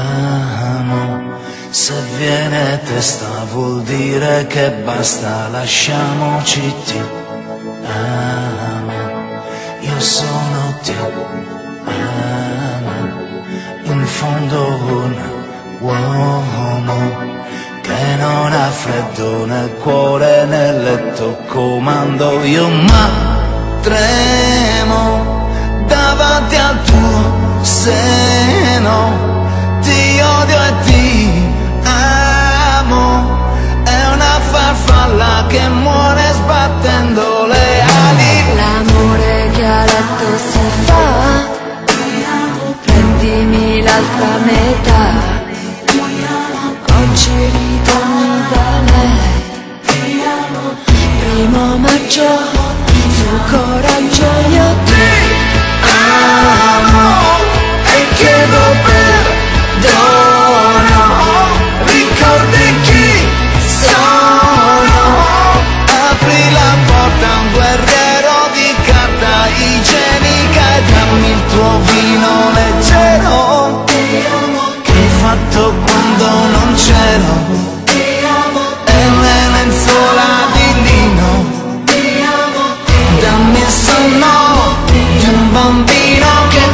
amo. Se viene testa vuol dire che basta, lasciamoci ti amo. Io sono ti amo. In fondo un uomo che non ha freddo nel cuore, nel letto comando io, ma tremo davanti al tuo seno. Ti odio e ti amo, è una farfalla che muore sbattendo le ali. L'amore che a letto si fa, prendimi l'altra metà. Oggi ritorni da lei, 1° maggio, sul coraggio io ti amo e chiedo perdono. Ricordi chi sono? Apri la porta a un guerriero di carta igienica e dammi il tuo vino leggero che hai fatto quando non c'ero, e le lenzuola di lino. Dammi il sonno di un bambino che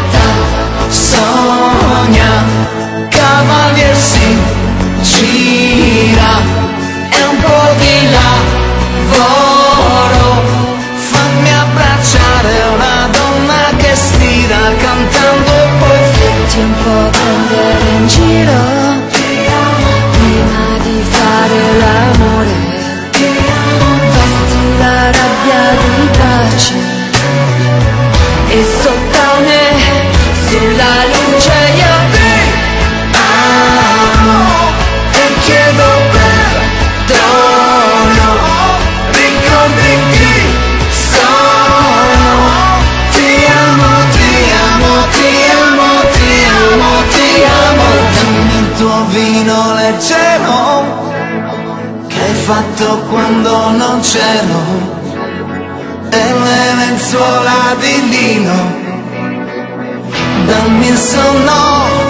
sogna, cavalier si gira, è un po' di lavoro. Fammi abbracciare una donna che stira cantando e poi Fatti un po' prendere in giro prima di fare l'amore. Vesti la rabbia di pace e sottane sulla luce io ti amo e chiedo perdono. Ricordi chi sono? Ti amo, ti amo, ti amo, ti amo, ti amo. Dammi il tuo vino leggero che hai fatto quando non c'ero, e le lenzuola di lino. Dammi il sonno